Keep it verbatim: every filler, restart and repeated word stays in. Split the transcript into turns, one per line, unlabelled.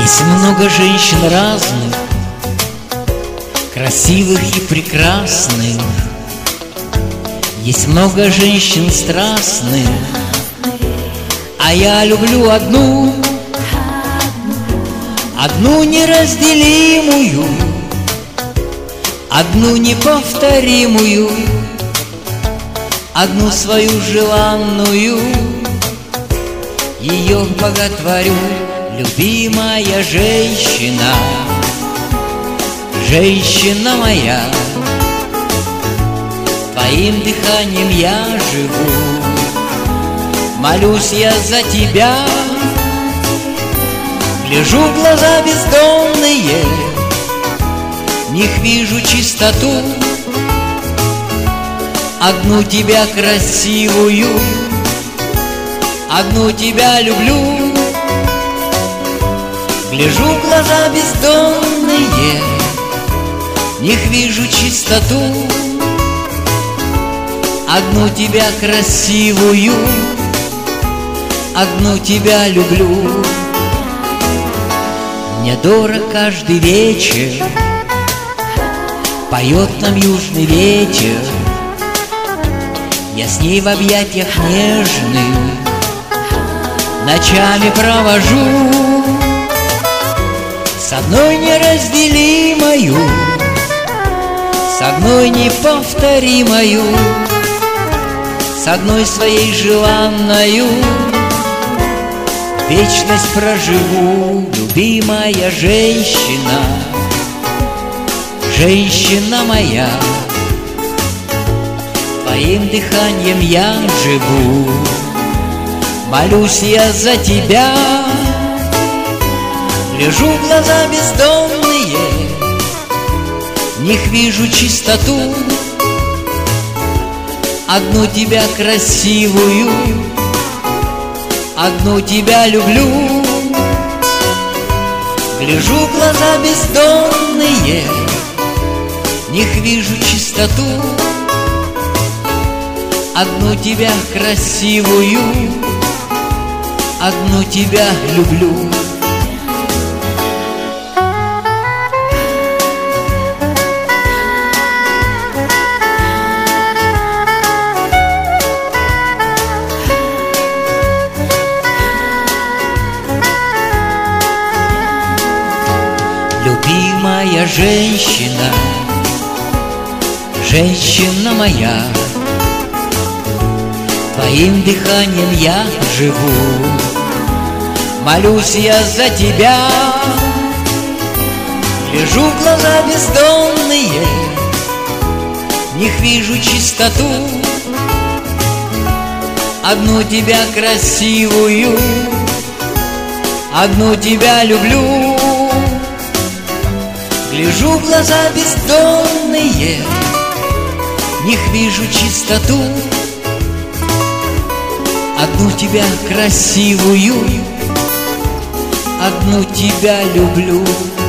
Есть много женщин разных, красивых и прекрасных. Есть много женщин страстных, а я люблю одну, одну неразделимую, одну неповторимую, одну свою желанную. Ее боготворю, любимая женщина, женщина моя. Твоим дыханием я живу, молюсь я за тебя. Гляжу в глаза бездонные, в них вижу чистоту, одну тебя красивую, одну тебя люблю. Гляжу в глаза бездонные, в них вижу чистоту, одну тебя красивую, одну тебя люблю. Мне дорог каждый вечер, поет нам южный ветер. Я с ней в объятиях нежных ночами провожу, с одной неразделимою, с одной неповторимою, с одной своей желанною. Вечность проживу, любимая женщина, женщина моя. Твоим дыханием я живу, молюсь я за тебя. Гляжу в глаза бездонные, в них вижу чистоту, одну тебя красивую, одну тебя люблю. Гляжу в глаза бездонные, в них вижу чистоту, одну тебя красивую, одну тебя люблю. Любимая женщина, женщина моя. Твоим дыханием я живу, молюсь я за тебя. Гляжу в глаза бездонные, в них вижу чистоту, одну тебя красивую, одну тебя люблю. Гляжу в глаза бездонные, в них вижу чистоту, одну тебя красивую, одну тебя люблю.